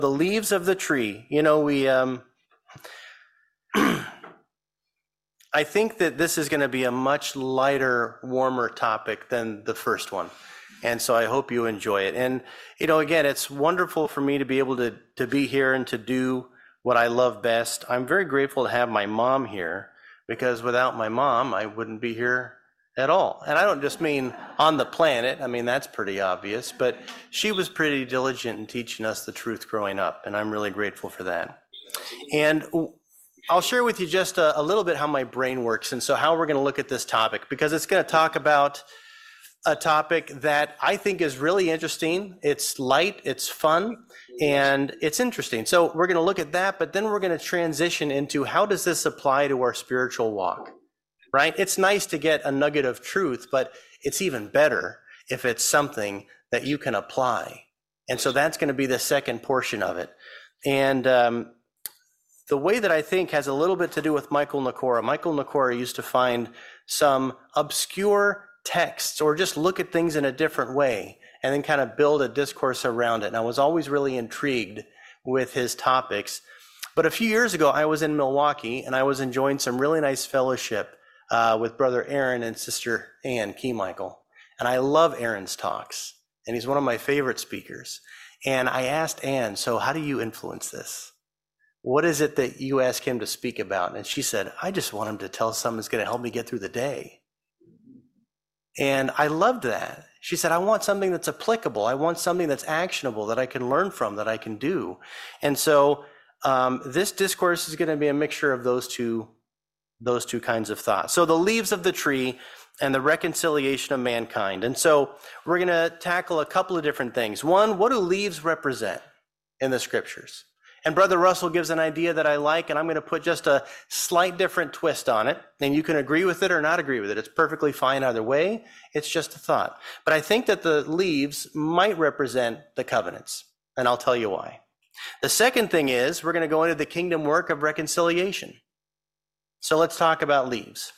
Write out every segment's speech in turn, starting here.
The leaves of the tree. You know, I think that this is going to be a much lighter, warmer topic than the first one. And so I hope you enjoy it. And, you know, again, it's wonderful for me to be able to be here and to do what I love best. I'm very grateful to have my mom here, because without my mom, I wouldn't be here at all. And I don't just mean on the planet. I mean, that's pretty obvious. But she was pretty diligent in teaching us the truth growing up, and I'm really grateful for that. And I'll share with you just a little bit how my brain works, and so how we're going to look at this topic, because it's going to talk about a topic that I think is really interesting. It's light, it's fun, and it's interesting. So we're going to look at that, but then we're going to transition into how does this apply to our spiritual walk, right? It's nice to get a nugget of truth, but it's even better if it's something that you can apply. And so that's going to be the second portion of it. And the way that I think has a little bit to do with Michael Nakora. Michael Nakora used to find some obscure texts or just look at things in a different way and then kind of build a discourse around it. And I was always really intrigued with his topics. But a few years ago, I was in Milwaukee and I was enjoying some really nice fellowship with Brother Aaron and Sister Ann Keymichael. And I love Aaron's talks, and he's one of my favorite speakers. And I asked Ann, so how do you influence this? What is it that you ask him to speak about? And she said, I just want him to tell something that's going to help me get through the day. And I loved that. She said, I want something that's applicable. I want something that's actionable, that I can learn from, that I can do. And so this discourse is going to be a mixture of those two kinds of thoughts. So the leaves of the tree and the reconciliation of mankind. And so we're going to tackle a couple of different things. One, what do leaves represent in the scriptures? And Brother Russell gives an idea that I like, and I'm going to put just a slight different twist on it. And you can agree with it or not agree with it. It's perfectly fine either way. It's just a thought. But I think that the leaves might represent the covenants, and I'll tell you why. The second thing is we're going to go into the kingdom work of reconciliation. So let's talk about leaves.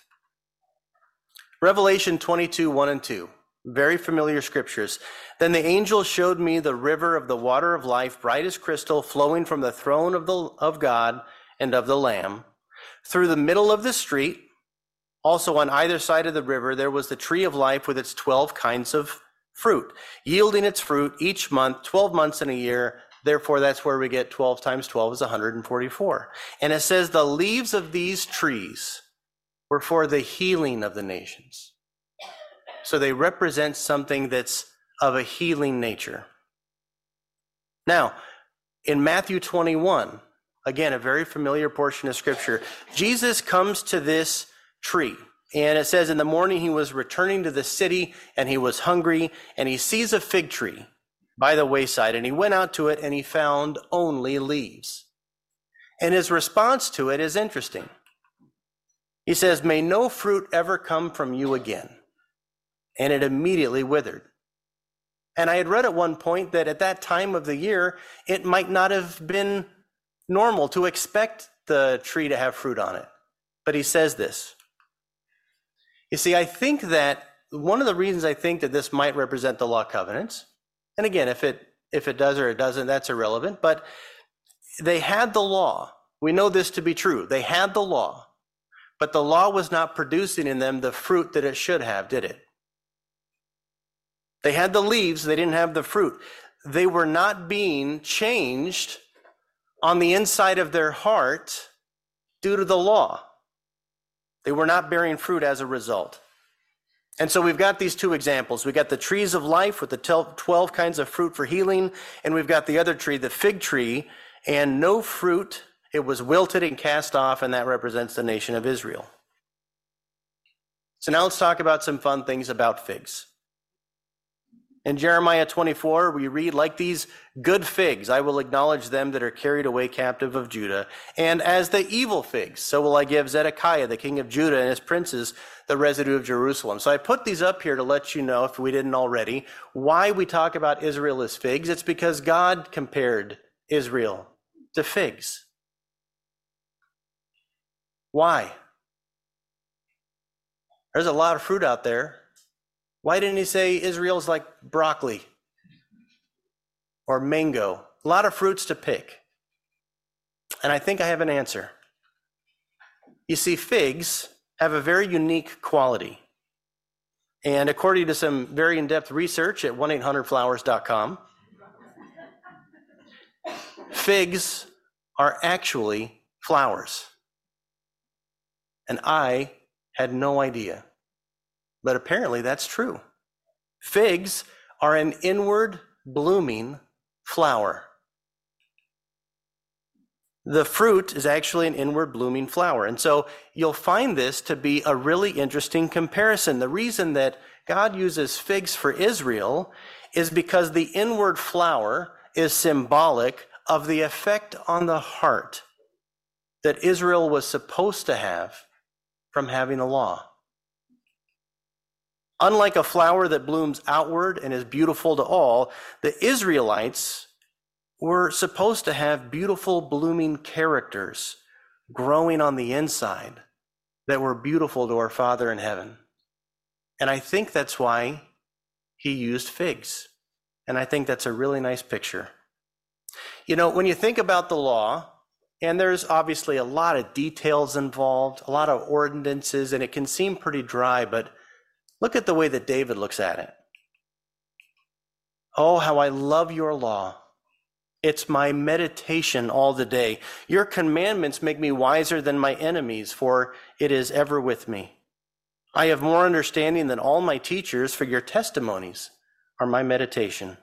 Revelation 22, 1 and 2. Very familiar scriptures. Then the angel showed me the river of the water of life, bright as crystal, flowing from the throne of God and of the Lamb. Through the middle of the street, also on either side of the river, there was the tree of life with its 12 kinds of fruit, yielding its fruit each month, 12 months in a year. Therefore, that's where we get 12 times 12 is 144. And it says the leaves of these trees were for the healing of the nations. So they represent something that's of a healing nature. Now, in Matthew 21, again, a very familiar portion of scripture, Jesus comes to this tree. And it says in the morning he was returning to the city and he was hungry, and he sees a fig tree by the wayside, and he went out to it and he found only leaves. And his response to it is interesting. He says, may no fruit ever come from you again. And it immediately withered. And I had read at one point that at that time of the year, it might not have been normal to expect the tree to have fruit on it. But he says this. You see, I think that one of the reasons I think that this might represent the law covenants, and again, if it does or it doesn't, that's irrelevant, but they had the law. We know this to be true. They had the law, but the law was not producing in them the fruit that it should have, did it? They had the leaves, they didn't have the fruit. They were not being changed on the inside of their heart due to the law. They were not bearing fruit as a result. And so we've got these two examples. We've got the trees of life with the 12 kinds of fruit for healing, and we've got the other tree, the fig tree, and no fruit. It was wilted and cast off, and that represents the nation of Israel. So now let's talk about some fun things about figs. In Jeremiah 24, we read, like these good figs, I will acknowledge them that are carried away captive of Judah. And as the evil figs, so will I give Zedekiah, the king of Judah, and his princes, the residue of Jerusalem. So I put these up here to let you know, if we didn't already, why we talk about Israel as figs. It's because God compared Israel to figs. Why? There's a lot of fruit out there. Why didn't he say Israel's like broccoli or mango a lot of fruits to pick. And I think I have an answer. You see, figs have a very unique quality. And according to some very in-depth research at 1-800-Flowers.com, figs are actually flowers. And I had no idea. But apparently that's true. Figs are an inward blooming flower. The fruit is actually an inward blooming flower. And so you'll find this to be a really interesting comparison. The reason that God uses figs for Israel is because the inward flower is symbolic of the effect on the heart that Israel was supposed to have from having the law. Unlike a flower that blooms outward and is beautiful to all, the Israelites were supposed to have beautiful blooming characters growing on the inside that were beautiful to our Father in heaven. And I think that's why he used figs. And I think that's a really nice picture. You know, when you think about the law, and there's obviously a lot of details involved, a lot of ordinances, and it can seem pretty dry, but look at the way that David looks at it. Oh, how I love your law. It's my meditation all the day. Your commandments make me wiser than my enemies, for it is ever with me. I have more understanding than all my teachers, for your testimonies are my meditation.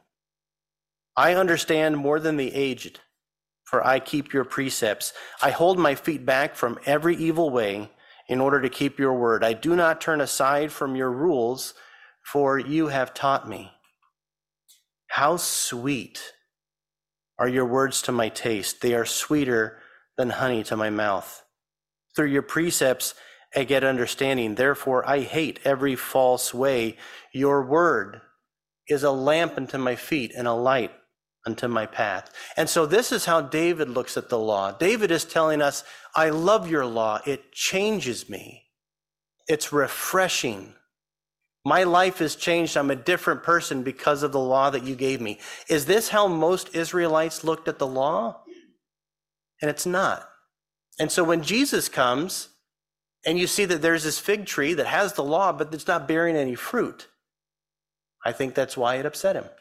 I understand more than the aged, for I keep your precepts. I hold my feet back from every evil way in order to keep your word. I do not turn aside from your rules, for you have taught me. How sweet are your words to my taste. They are sweeter than honey to my mouth. Through your precepts I get understanding. Therefore I hate every false way. Your word is a lamp unto my feet and a light unto my path. And so this is how David looks at the law. David is telling us, I love your law. It changes me. It's refreshing. My life has changed. I'm a different person because of the law that you gave me. Is this how most Israelites looked at the law? And it's not. And so when Jesus comes and you see that there's this fig tree that has the law, but it's not bearing any fruit, I think that's why it upset him.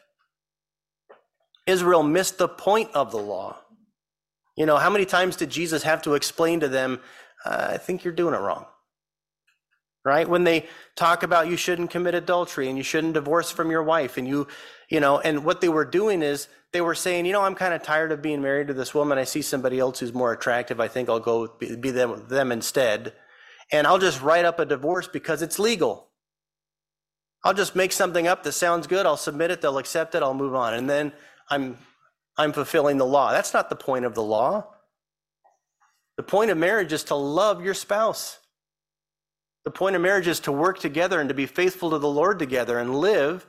Israel missed the point of the law. You know, how many times did Jesus have to explain to them, I think you're doing it wrong? Right? When they talk about you shouldn't commit adultery and you shouldn't divorce from your wife, and you know, and what they were doing is they were saying, you know, I'm kind of tired of being married to this woman. I see somebody else who's more attractive. I think I'll go be them instead. And I'll just write up a divorce because it's legal. I'll just make something up that sounds good. I'll submit it. They'll accept it. I'll move on. And then I'm fulfilling the law. That's not the point of the law. The point of marriage is to love your spouse. The point of marriage is to work together and to be faithful to the Lord together and live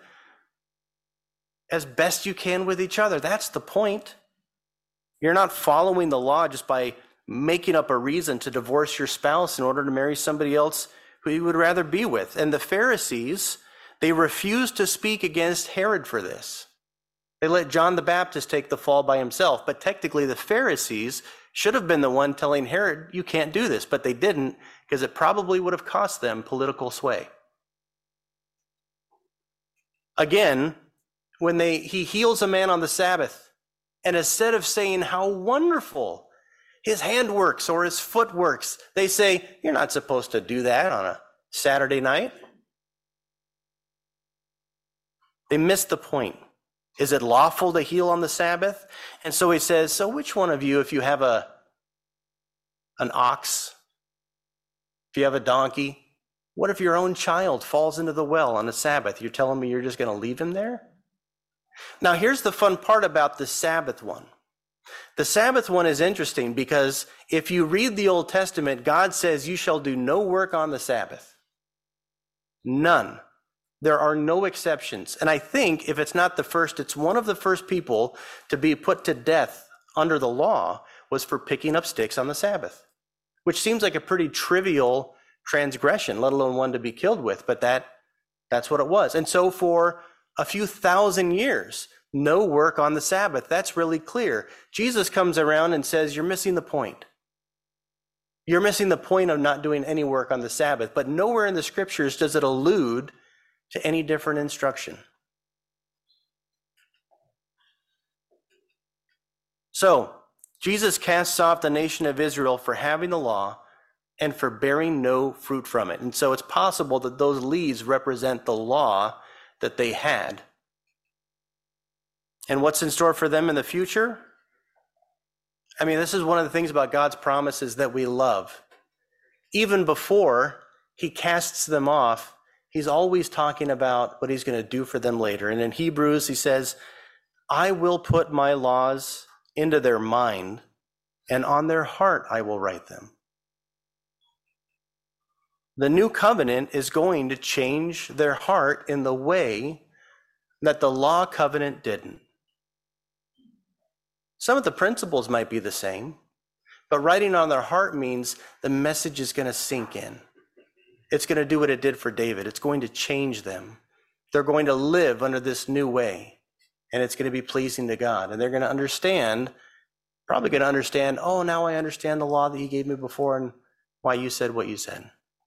as best you can with each other. That's the point. You're not following the law just by making up a reason to divorce your spouse in order to marry somebody else who you would rather be with. And the Pharisees, they refused to speak against Herod for this. They let John the Baptist take the fall by himself. But technically the Pharisees should have been the one telling Herod, you can't do this. But they didn't, because it probably would have cost them political sway. Again, when he heals a man on the Sabbath, and instead of saying how wonderful his hand works or his foot works, they say, you're not supposed to do that on a Saturday night. They missed the point. Is it lawful to heal on the Sabbath? And so he says, so which one of you, if you have an ox, if you have a donkey, what if your own child falls into the well on the Sabbath? You're telling me you're just going to leave him there? Now, here's the fun part about the Sabbath one. The Sabbath one is interesting because if you read the Old Testament, God says you shall do no work on the Sabbath. None. There are no exceptions. And I think if it's not the first, it's one of the first people to be put to death under the law was for picking up sticks on the Sabbath, which seems like a pretty trivial transgression, let alone one to be killed with. But that's what it was. And so for a few thousand years, no work on the Sabbath. That's really clear. Jesus comes around and says, you're missing the point. You're missing the point of not doing any work on the Sabbath. But nowhere in the scriptures does it allude to any different instruction. So, Jesus casts off the nation of Israel for having the law and for bearing no fruit from it. And so it's possible that those leaves represent the law that they had. And what's in store for them in the future? I mean, this is one of the things about God's promises that we love. Even before he casts them off, he's always talking about what he's going to do for them later. And in Hebrews, he says, I will put my laws into their mind, and on their heart I will write them. The new covenant is going to change their heart in the way that the law covenant didn't. Some of the principles might be the same, but writing on their heart means the message is going to sink in. It's going to do what it did for David. It's going to change them. They're going to live under this new way, and it's going to be pleasing to God. And they're going to understand, probably going to understand, oh, now I understand the law that you gave me before and why you said what you said.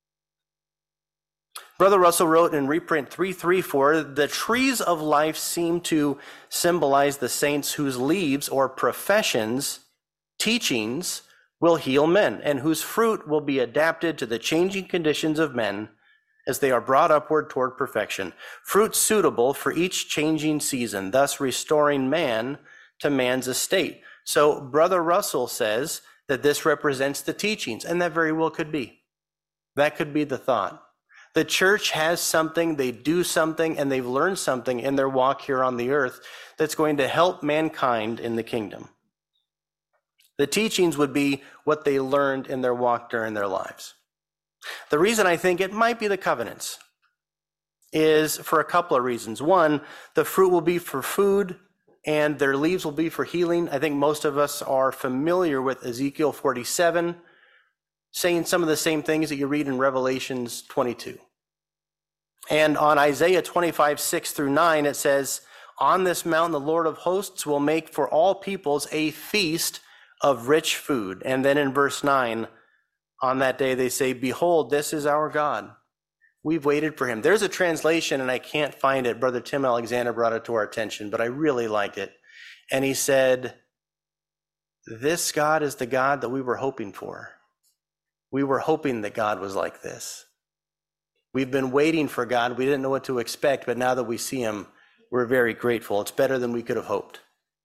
Brother Russell wrote in reprint 334, the trees of life seem to symbolize the saints whose leaves or professions, teachings, will heal men, and whose fruit will be adapted to the changing conditions of men as they are brought upward toward perfection. Fruit suitable for each changing season, thus restoring man to man's estate. So Brother Russell says that this represents the teachings, and that very well could be. That could be the thought. The church has something, they do something, and they've learned something in their walk here on the earth that's going to help mankind in the kingdom. The teachings would be what they learned in their walk during their lives. The reason I think it might be the covenants is for a couple of reasons. One, the fruit will be for food and their leaves will be for healing. I think most of us are familiar with Ezekiel 47, saying some of the same things that you read in Revelations 22. And on Isaiah 25, 6 through 9, it says, on this mountain the Lord of hosts will make for all peoples a feast of rich food. And then in verse 9, on that day they say, behold, this is our God. We've waited for him. There's a translation, and I can't find it. Brother Tim Alexander brought it to our attention, but I really liked it. And he said, this God is the God that we were hoping for. We were hoping that God was like this. We've been waiting for God. We didn't know what to expect, but now that we see him, we're very grateful. It's better than we could have hoped.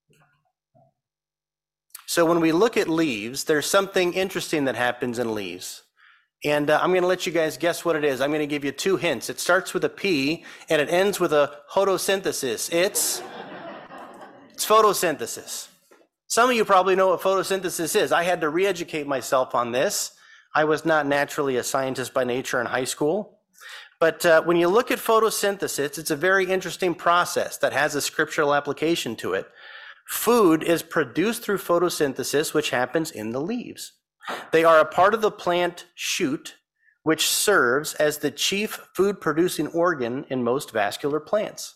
So when we look at leaves, there's something interesting that happens in leaves. And I'm going to let you guys guess what it is. I'm going to give you two hints. It starts with a P, and it ends with a photosynthesis. It's photosynthesis. Some of you probably know what photosynthesis is. I had to re-educate myself on this. I was not naturally a scientist by nature in high school. But when you look at photosynthesis, it's a very interesting process that has a scriptural application to it. Food is produced through photosynthesis, which happens in the leaves. They are a part of the plant shoot, which serves as the chief food-producing organ in most vascular plants.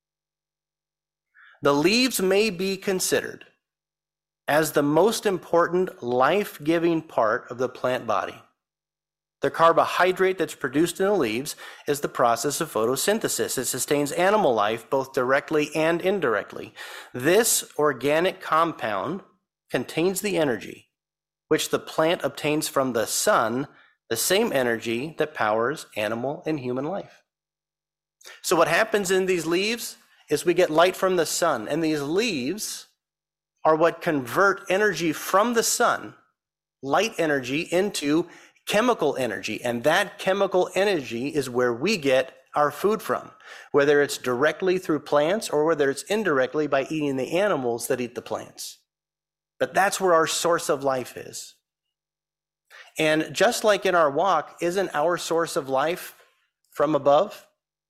The leaves may be considered as the most important life-giving part of the plant body. The carbohydrate that's produced in the leaves is the process of photosynthesis. It sustains animal life both directly and indirectly. This organic compound contains the energy which the plant obtains from the sun, the same energy that powers animal and human life. So what happens in these leaves is we get light from the sun, and these leaves are what convert energy from the sun, light energy, into chemical energy. And that chemical energy is where we get our food from, whether it's directly through plants or whether it's indirectly by eating the animals that eat the plants. But that's where our source of life is. And just like in our walk, isn't our source of life from above?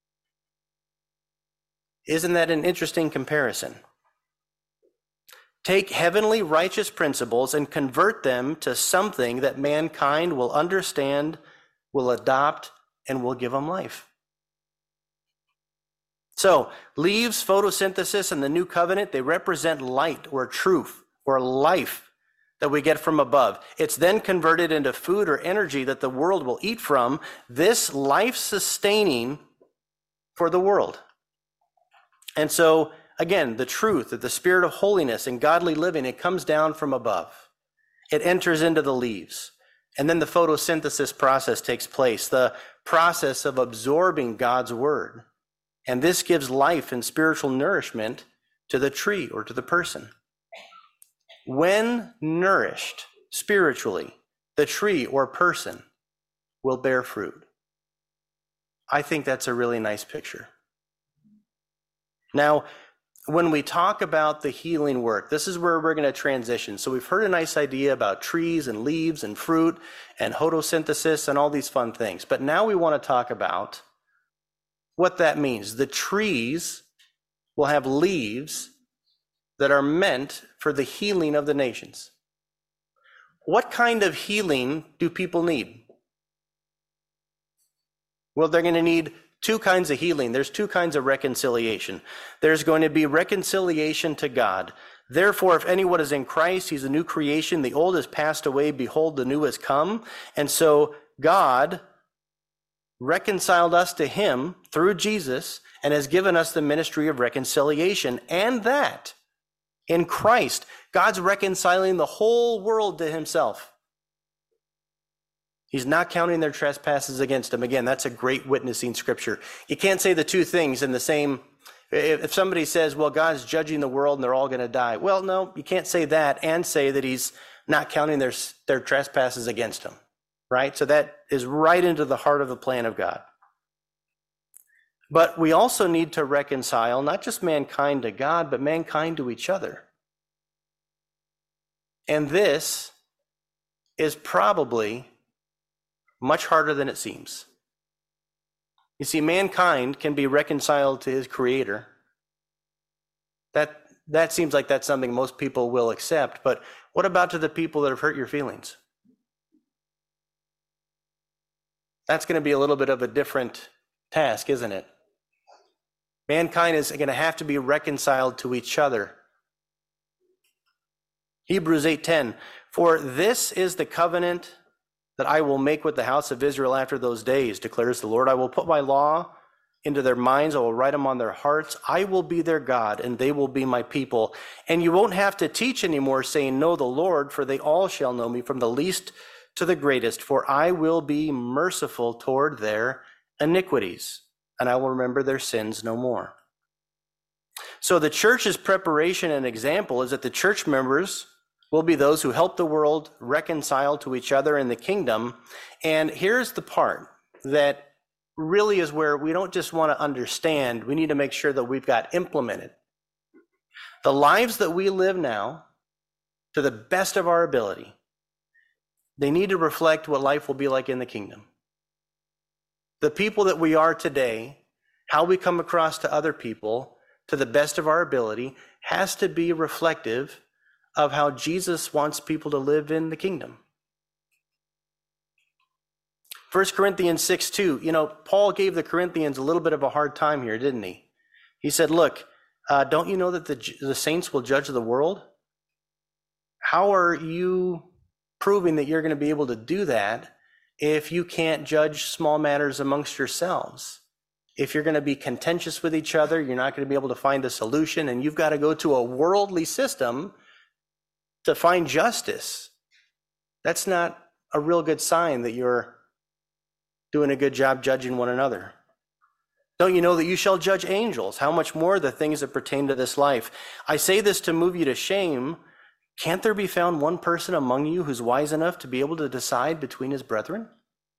Isn't that an interesting comparison? Take heavenly righteous principles and convert them to something that mankind will understand, will adopt, and will give them life. So leaves, photosynthesis, and the new covenant, they represent light or truth or life that we get from above. It's then converted into food or energy that the world will eat from. This life-sustaining for the world. And so, again, the truth, the spirit of holiness and godly living, it comes down from above. It enters into the leaves. And then the photosynthesis process takes place, the process of absorbing God's word. And this gives life and spiritual nourishment to the tree or to the person. When nourished spiritually, the tree or person will bear fruit. I think that's a really nice picture. Now, when we talk about the healing work, this is where we're going to transition. So we've heard a nice idea about trees and leaves and fruit and photosynthesis and all these fun things. But now we want to talk about what that means. The trees will have leaves that are meant for the healing of the nations. What kind of healing do people need? Well, they're going to need two kinds of healing. There's two kinds of reconciliation. There's going to be reconciliation to God. Therefore, if anyone is in Christ, he's a new creation. The old has passed away. Behold, the new has come. And so God reconciled us to him through Jesus and has given us the ministry of reconciliation. And that in Christ, God's reconciling the whole world to himself. He's not counting their trespasses against them. Again, that's a great witnessing scripture. You can't say the two things in the same. If somebody says, well, God's judging the world and they're all going to die. Well, no, you can't say that and say that he's not counting their trespasses against them, right? So that is right into the heart of the plan of God. But we also need to reconcile not just mankind to God, but mankind to each other. And this is probably much harder than it seems. You see, mankind can be reconciled to his creator. That seems like that's something most people will accept, but what about to the people that have hurt your feelings? That's going to be a little bit of a different task, isn't it? Mankind is going to have to be reconciled to each other. Hebrews 8:10, for this is the covenant that I will make with the house of Israel after those days, declares the Lord. I will put my law into their minds. I will write them on their hearts. I will be their God, and they will be my people. And you won't have to teach anymore, saying, know the Lord, for they all shall know me, from the least to the greatest. For I will be merciful toward their iniquities, and I will remember their sins no more. So the church's preparation and example is that the church members will be those who help the world reconcile to each other in the kingdom. And here's the part that really is where we don't just want to understand, we need to make sure that we've got implemented. The lives that we live now, to the best of our ability, they need to reflect what life will be like in the kingdom. The people that we are today, how we come across to other people, to the best of our ability, has to be reflective of how Jesus wants people to live in the kingdom. 1 Corinthians 6:2, Paul gave the Corinthians a little bit of a hard time here, didn't he? He said, look, don't you know that the saints will judge the world? How are you proving that you're going to be able to do that if you can't judge small matters amongst yourselves? If you're going to be contentious with each other, you're not going to be able to find a solution, and you've got to go to a worldly system to find justice. That's not a real good sign that you're doing a good job judging one another. Don't you know that you shall judge angels? How much more the things that pertain to this life? I say this to move you to shame. Can't there be found one person among you who's wise enough to be able to decide between his brethren?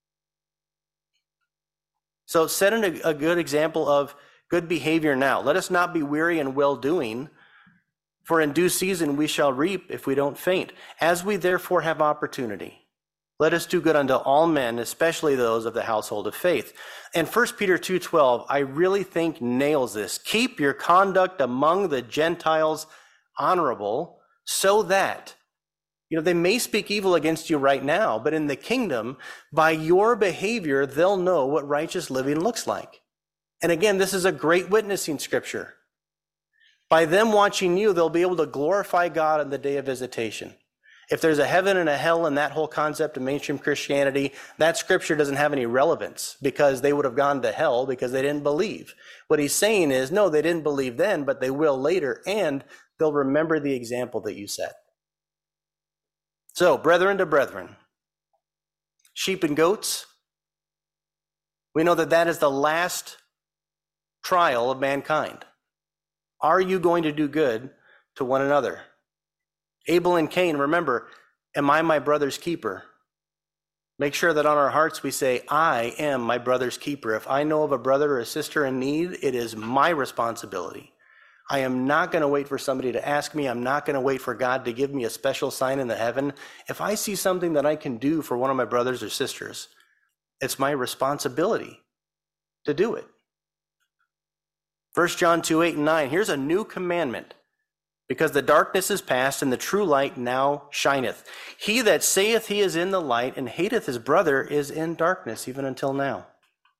So setting a good example of good behavior now. Let us not be weary in well-doing, for in due season we shall reap if we don't faint. As we therefore have opportunity, let us do good unto all men, especially those of the household of faith. And 1 Peter 2:12, I really think nails this. Keep your conduct among the Gentiles honorable, so that, they may speak evil against you right now, but in the kingdom, by your behavior, they'll know what righteous living looks like. And again, this is a great witnessing scripture. By them watching you, they'll be able to glorify God on the day of visitation. If there's a heaven and a hell in that whole concept of mainstream Christianity, that scripture doesn't have any relevance because they would have gone to hell because they didn't believe. What he's saying is, no, they didn't believe then, but they will later, and they'll remember the example that you set. So, brethren to brethren, sheep and goats, we know that that is the last trial of mankind. Are you going to do good to one another? Abel and Cain, remember, am I my brother's keeper? Make sure that on our hearts we say, I am my brother's keeper. If I know of a brother or a sister in need, it is my responsibility. I am not going to wait for somebody to ask me. I'm not going to wait for God to give me a special sign in the heaven. If I see something that I can do for one of my brothers or sisters, it's my responsibility to do it. 1 John 2:8-9, here's a new commandment. Because the darkness is past, and the true light now shineth. He that saith he is in the light, and hateth his brother, is in darkness, even until now.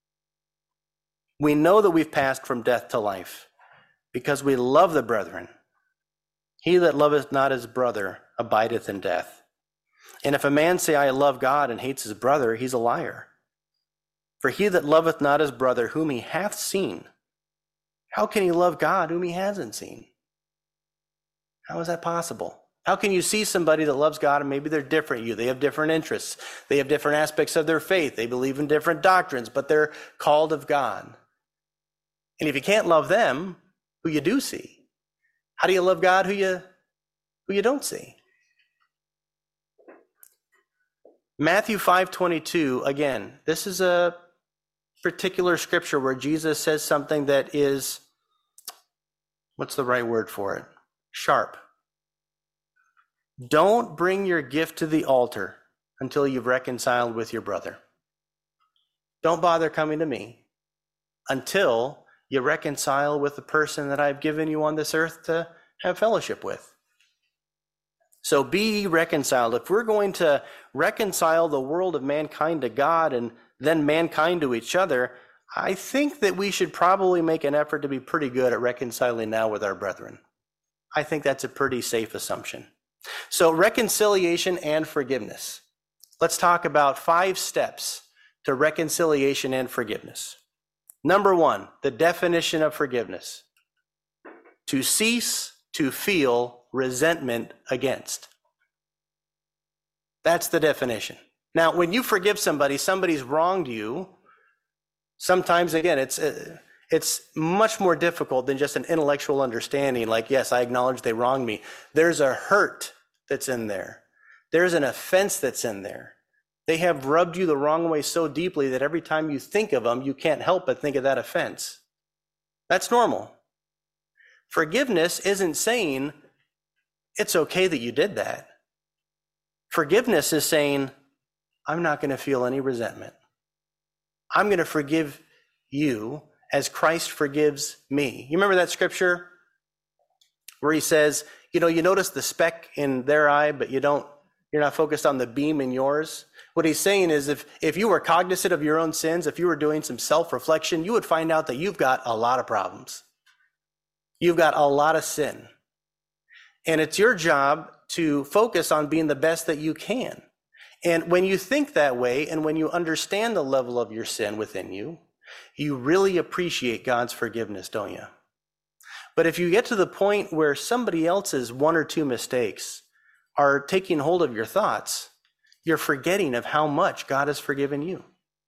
We know that we've passed from death to life, because we love the brethren. He that loveth not his brother abideth in death. And if a man say, I love God, and hates his brother, he's a liar. For he that loveth not his brother, whom he hath seen, how can he love God, whom he hasn't seen? How is that possible? How can you see somebody that loves God and maybe they're different than you? They have different interests. They have different aspects of their faith. They believe in different doctrines, but they're called of God. And if you can't love them, who you do see, how do you love God who you don't see? Matthew 5:22, again, this is a particular scripture where Jesus says something that is, what's the right word for it? Sharp. Don't bring your gift to the altar until you've reconciled with your brother. Don't bother coming to me until you reconcile with the person that I've given you on this earth to have fellowship with. So be reconciled. If we're going to reconcile the world of mankind to God and then mankind to each other, I think that we should probably make an effort to be pretty good at reconciling now with our brethren. I think that's a pretty safe assumption. So reconciliation and forgiveness. Let's talk about 5 steps to reconciliation and forgiveness. Number 1, the definition of forgiveness. To cease to feel resentment against. That's the definition. Now, when you forgive somebody, somebody's wronged you. Sometimes, again, it's much more difficult than just an intellectual understanding, like, yes, I acknowledge they wronged me. There's a hurt that's in there. There's an offense that's in there. They have rubbed you the wrong way so deeply that every time you think of them, you can't help but think of that offense. That's normal. Forgiveness isn't saying it's okay that you did that. Forgiveness is saying, I'm not going to feel any resentment. I'm going to forgive you as Christ forgives me. You remember that scripture where he says, you notice the speck in their eye, but you're not focused on the beam in yours? What he's saying is if you were cognizant of your own sins, if you were doing some self-reflection, you would find out that you've got a lot of problems. You've got a lot of sin. And it's your job to focus on being the best that you can. And when you think that way, and when you understand the level of your sin within you, you really appreciate God's forgiveness, don't you? But if you get to the point where somebody else's 1 or 2 mistakes are taking hold of your thoughts, you're forgetting of how much God has forgiven you.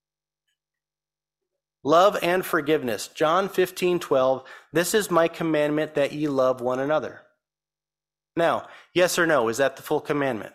Love and forgiveness. John 15:12, this is my commandment that ye love one another. Now, yes or no, is that the full commandment?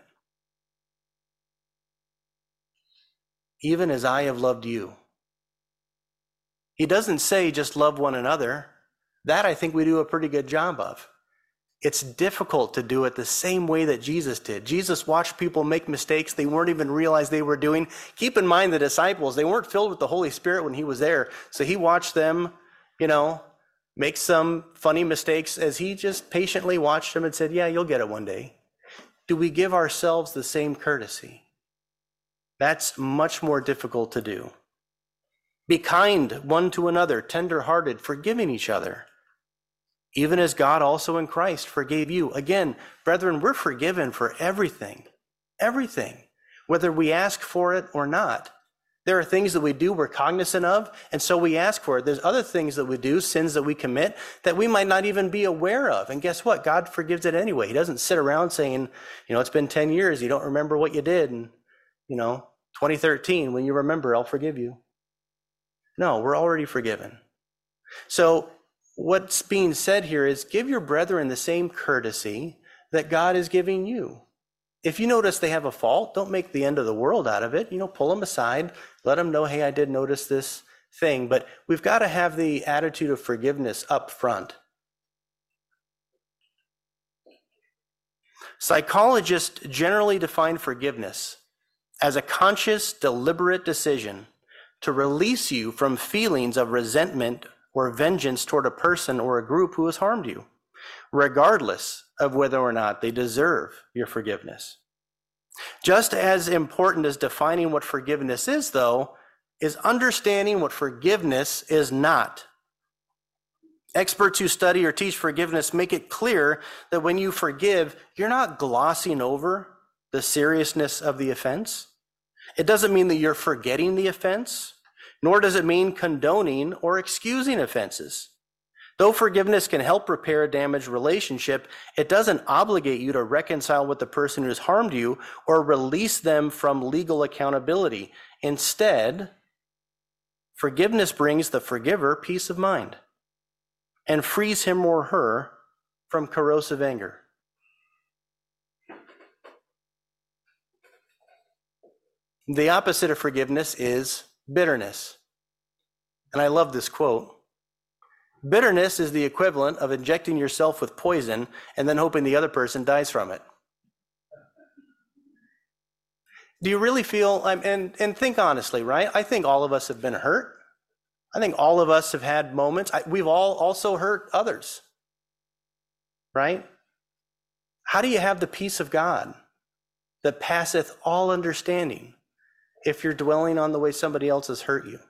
Even as I have loved you. He doesn't say just love one another. That I think we do a pretty good job of. It's difficult to do it the same way that Jesus did. Jesus watched people make mistakes they weren't even realize they were doing. Keep in mind the disciples, they weren't filled with the Holy Spirit when he was there. So he watched them, make some funny mistakes as he just patiently watched them and said, yeah, you'll get it one day. Do we give ourselves the same courtesy? That's much more difficult to do. Be kind one to another, tender-hearted, forgiving each other, even as God also in Christ forgave you. Again, brethren, we're forgiven for everything, whether we ask for it or not. There are things that we do we're cognizant of, and so we ask for it. There's other things that we do, sins that we commit, that we might not even be aware of. And guess what? God forgives it anyway. He doesn't sit around saying, it's been 10 years, you don't remember what you did, and, 2013, when you remember, I'll forgive you. No, we're already forgiven. So what's being said here is give your brethren the same courtesy that God is giving you. If you notice they have a fault, don't make the end of the world out of it. Pull them aside, let them know, hey, I did notice this thing. But we've got to have the attitude of forgiveness up front. Psychologists generally define forgiveness as a conscious, deliberate decision to release you from feelings of resentment or vengeance toward a person or a group who has harmed you, regardless of whether or not they deserve your forgiveness. Just as important as defining what forgiveness is, though, is understanding what forgiveness is not. Experts who study or teach forgiveness make it clear that when you forgive, you're not glossing over the seriousness of the offense. It doesn't mean that you're forgetting the offense, nor does it mean condoning or excusing offenses. Though forgiveness can help repair a damaged relationship, it doesn't obligate you to reconcile with the person who has harmed you or release them from legal accountability. Instead, forgiveness brings the forgiver peace of mind and frees him or her from corrosive anger. The opposite of forgiveness is bitterness. And I love this quote. Bitterness is the equivalent of injecting yourself with poison and then hoping the other person dies from it. Do you really feel, and think honestly, right? I think all of us have been hurt. I think all of us have had moments. We've all also hurt others, right? How do you have the peace of God that passeth all understanding if you're dwelling on the way somebody else has hurt you?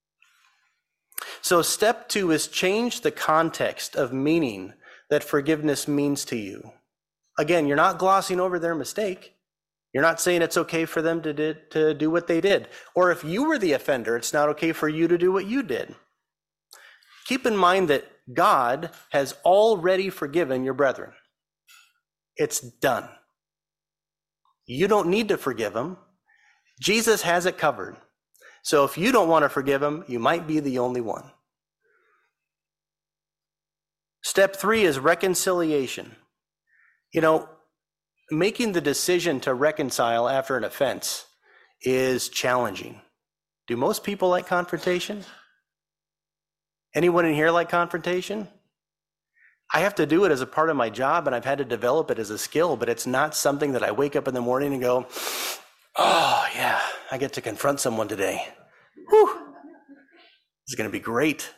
So step 2 is change the context of meaning that forgiveness means to you. Again, you're not glossing over their mistake. You're not saying it's okay for them to do what they did. Or if you were the offender, it's not okay for you to do what you did. Keep in mind that God has already forgiven your brethren. It's done. You don't need to forgive them. Jesus has it covered. So if you don't want to forgive them, you might be the only one. Step 3 is reconciliation. Making the decision to reconcile after an offense is challenging. Do most people like confrontation? Anyone in here like confrontation? I have to do it as a part of my job, and I've had to develop it as a skill, but it's not something that I wake up in the morning and go, oh yeah, I get to confront someone today. Whew, this is going to be great.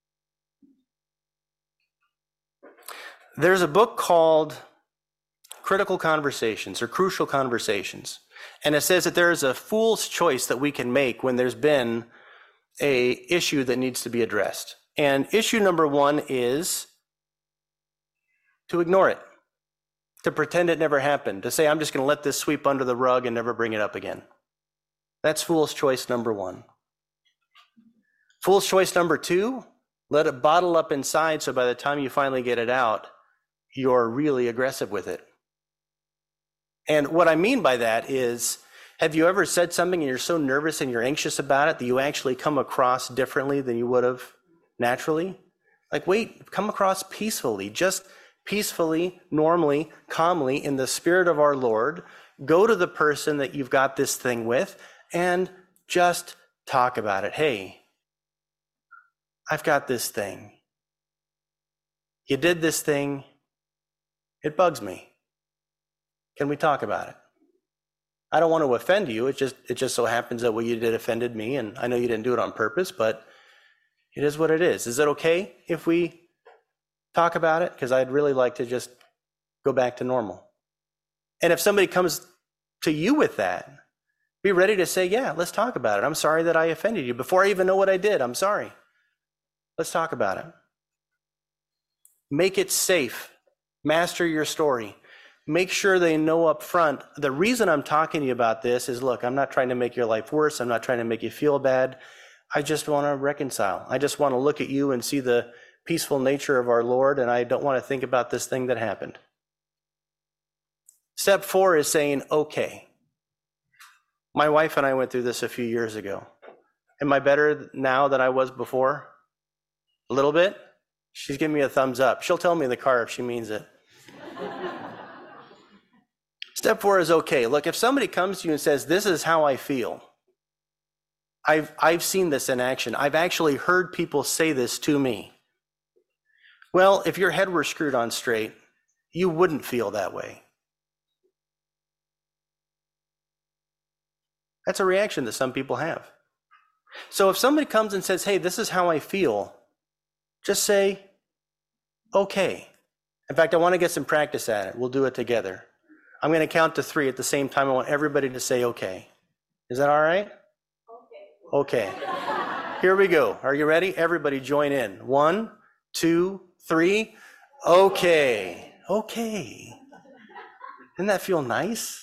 There's a book called Critical Conversations or Crucial Conversations, and it says that there is a fool's choice that we can make when there's been an issue that needs to be addressed. And issue number 1 is to ignore it, to pretend it never happened, to say, I'm just going to let this sweep under the rug and never bring it up again. That's fool's choice number 1. Fool's choice number 2, let it bottle up inside so by the time you finally get it out, you're really aggressive with it. And what I mean by that is, have you ever said something and you're so nervous and you're anxious about it that you actually come across differently than you would have naturally? Like, wait, come across peacefully, just peacefully, normally, calmly, in the spirit of our Lord. Go to the person that you've got this thing with and just talk about it. Hey, I've got this thing. You did this thing. It bugs me. Can we talk about it? I don't want to offend you. It just so happens that what you did offended me, and I know you didn't do it on purpose, but it is what it is. Is it okay if we talk about it? Because I'd really like to just go back to normal. And if somebody comes to you with that, Be ready to say, yeah, let's talk about it. I'm sorry that I offended you. Before I even know what I did, I'm sorry. Let's talk about it. Make it safe. Master your story. Make sure they know up front. The reason I'm talking to you about this is, look, I'm not trying to make your life worse. I'm not trying to make you feel bad. I just want to reconcile. I just want to look at you and see the peaceful nature of our Lord, and I don't want to think about this thing that happened. Step 4 is saying, okay. My wife and I went through this a few years ago. Am I better now than I was before? A little bit? She's giving me a thumbs up. She'll tell me in the car if she means it. Step 4 is okay. Look, if somebody comes to you and says, this is how I feel, I've seen this in action. I've actually heard people say this to me. Well, if your head were screwed on straight, you wouldn't feel that way. That's a reaction that some people have. So if somebody comes and says, hey, this is how I feel, just say, okay. In fact, I want to get some practice at it. We'll do it together. I'm going to count to 3 at the same time. I want everybody to say, okay. Is that all right? Okay. Here we go. Are you ready? Everybody join in. 1, 2, 3. Okay. Okay. Doesn't that feel nice?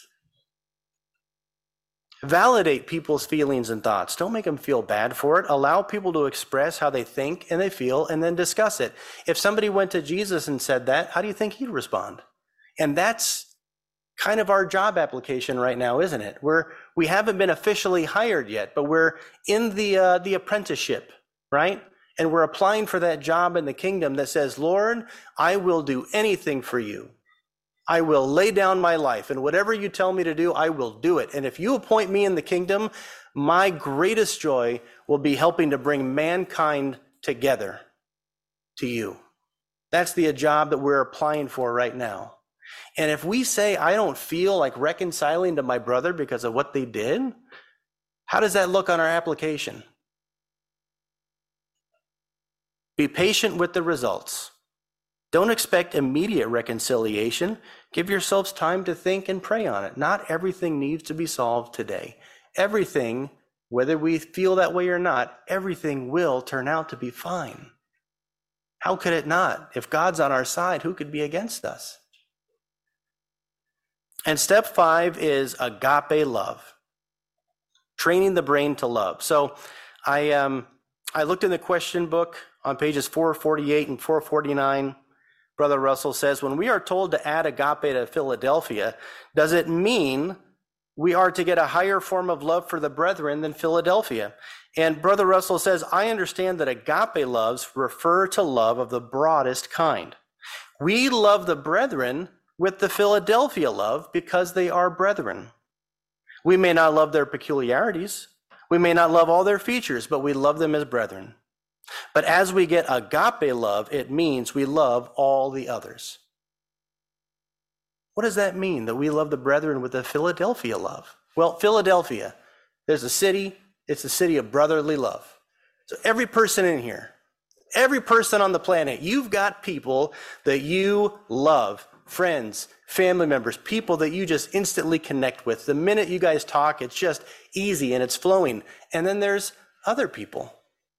Validate people's feelings and thoughts. Don't make them feel bad for it. Allow people to express how they think and they feel, and then discuss it. If somebody went to Jesus and said that, how do you think he'd respond? And that's kind of our job application right now, isn't it? We haven't been officially hired yet, but we're in the apprenticeship, right? And we're applying for that job in the kingdom that says, Lord, I will do anything for you. I will lay down my life, and whatever you tell me to do, I will do it. And if you appoint me in the kingdom, my greatest joy will be helping to bring mankind together to you. That's the job that we're applying for right now. And if we say, I don't feel like reconciling to my brother because of what they did, how does that look on our application? Be patient with the results. Don't expect immediate reconciliation. Give yourselves time to think and pray on it. Not everything needs to be solved today. Everything, whether we feel that way or not, everything will turn out to be fine. How could it not? If God's on our side, who could be against us? And step 5 is agape love. Training the brain to love. So I looked in the question book on pages 448 and 449. Brother Russell says, when we are told to add agape to Philadelphia, does it mean we are to get a higher form of love for the brethren than Philadelphia? And Brother Russell says, I understand that agape loves refer to love of the broadest kind. We love the brethren with the Philadelphia love because they are brethren. We may not love their peculiarities. We may not love all their features, but we love them as brethren. But as we get agape love, it means we love all the others. What does that mean, that we love the brethren with the Philadelphia love? Well, Philadelphia, there's a city, it's a city of brotherly love. So every person in here, every person on the planet, you've got people that you love, friends, family members, people that you just instantly connect with. The minute you guys talk, it's just easy and it's flowing. And then there's other people.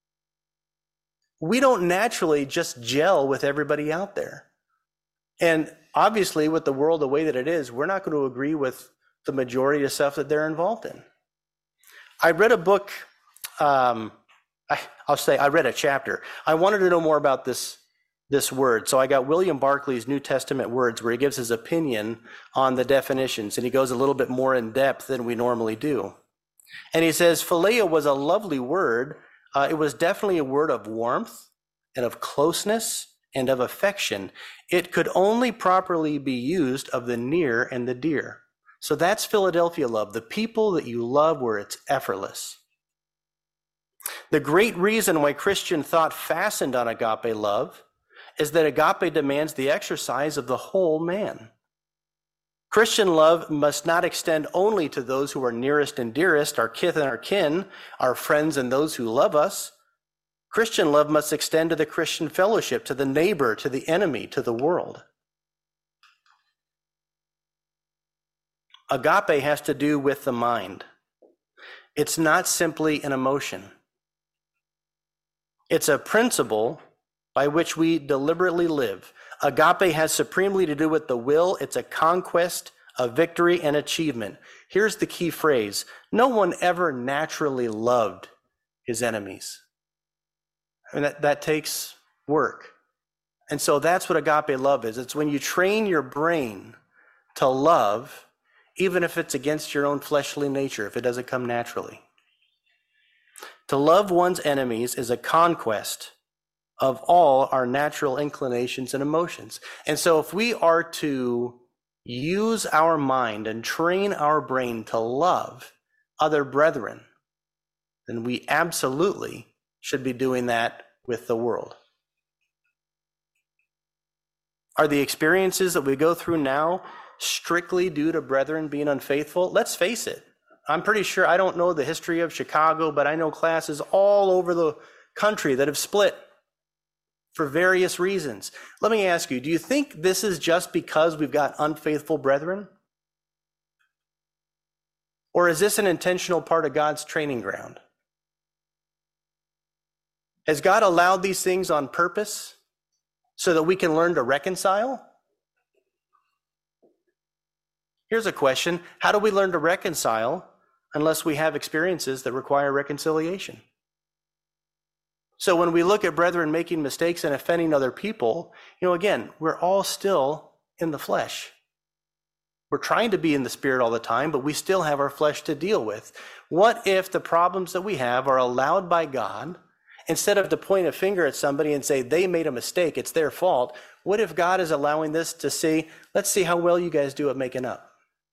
We don't naturally just gel with everybody out there. And obviously, with the world the way that it is, we're not going to agree with the majority of stuff that they're involved in. I read a book, I read a chapter. I wanted to know more about this word. So I got William Barclay's New Testament Words, where he gives his opinion on the definitions, and he goes a little bit more in depth than we normally do. And he says, phileo was a lovely word. It was definitely a word of warmth and of closeness and of affection. It could only properly be used of the near and the dear. So that's Philadelphia love, the people that you love where it's effortless. The great reason why Christian thought fastened on agape love is that agape demands the exercise of the whole man. Christian love must not extend only to those who are nearest and dearest, our kith and our kin, our friends and those who love us. Christian love must extend to the Christian fellowship, to the neighbor, to the enemy, to the world. Agape has to do with the mind. It's not simply an emotion. It's a principle by which we deliberately live. Agape has supremely to do with the will. It's a conquest, a victory, and achievement. Here's the key phrase. No one ever naturally loved his enemies. And that takes work. And so that's what agape love is. It's when you train your brain to love, even if it's against your own fleshly nature, if it doesn't come naturally. To love one's enemies is a conquest of all our natural inclinations and emotions. And so if we are to use our mind and train our brain to love other brethren, then we absolutely should be doing that with the world. Are the experiences that we go through now strictly due to brethren being unfaithful? Let's face it. I'm pretty sure, I don't know the history of Chicago, but I know classes all over the country that have split for various reasons. Let me ask you, do you think this is just because we've got unfaithful brethren? Or is this an intentional part of God's training ground? Has God allowed these things on purpose so that we can learn to reconcile? Here's a question. How do we learn to reconcile unless we have experiences that require reconciliation? So when we look at brethren making mistakes and offending other people, again, we're all still in the flesh. We're trying to be in the spirit all the time, but we still have our flesh to deal with. What if the problems that we have are allowed by God? Instead of to point a finger at somebody and say, they made a mistake, it's their fault. What if God is allowing this to see, let's see how well you guys do at making up?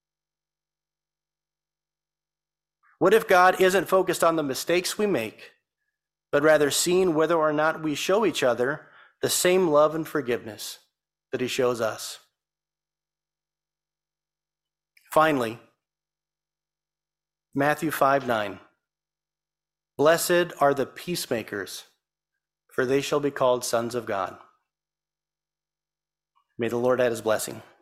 What if God isn't focused on the mistakes we make, but rather seeing whether or not we show each other the same love and forgiveness that he shows us? Finally, Matthew 5:9. Blessed are the peacemakers, for they shall be called sons of God. May the Lord add his blessing.